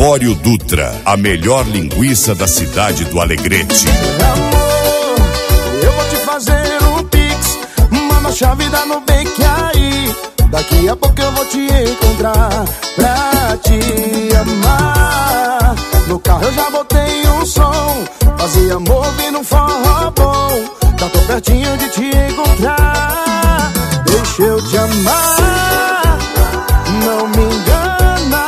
Empório Dutra, a melhor linguiça da cidade do Alegrete. Amor, eu vou te fazer um pix, manda a chave da Nubank aí. Daqui a pouco eu vou te encontrar pra te amar. No carro eu já botei um som, fazia amor ouvindo um forró bom. Já tô pertinho de te encontrar, deixa eu te amar, não me engana.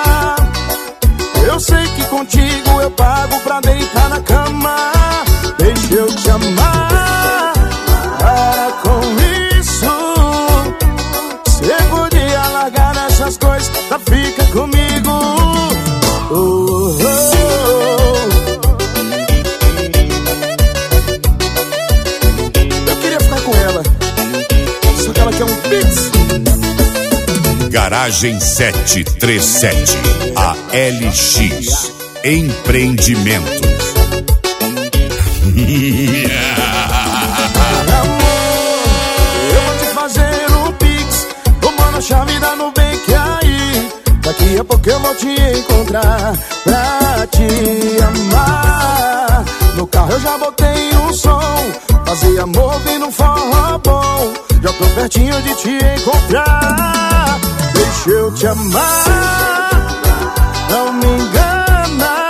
Eu sei que contigo eu pago pra deitar na cama. Deixa eu te amar, para com isso. Você podia largar essas coisas pra ficar comigo. Oh, oh, oh. Eu queria ficar com ela, só que ela quer um pix. Garagem 737, a LX Empreendimentos. Amor, eu vou te fazer um pix, tomando a chave da Nubank aí. Daqui a pouco eu vou te encontrar pra te amar. No carro eu já botei um som, fazia amor ouvindo um forró bom. Já tô pertinho de te encontrar, deixa eu te amar, não me engana.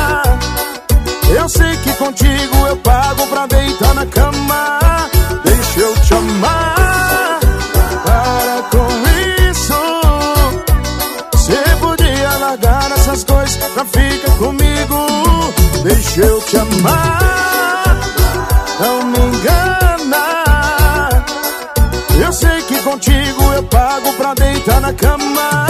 Eu sei que contigo eu pago pra deitar na cama. Deixa eu te amar, para com isso. Você podia largar essas coisas pra ficar comigo. Deixa eu te amar, não me engana. Eu sei que contigo eu pago pra deitar na cama.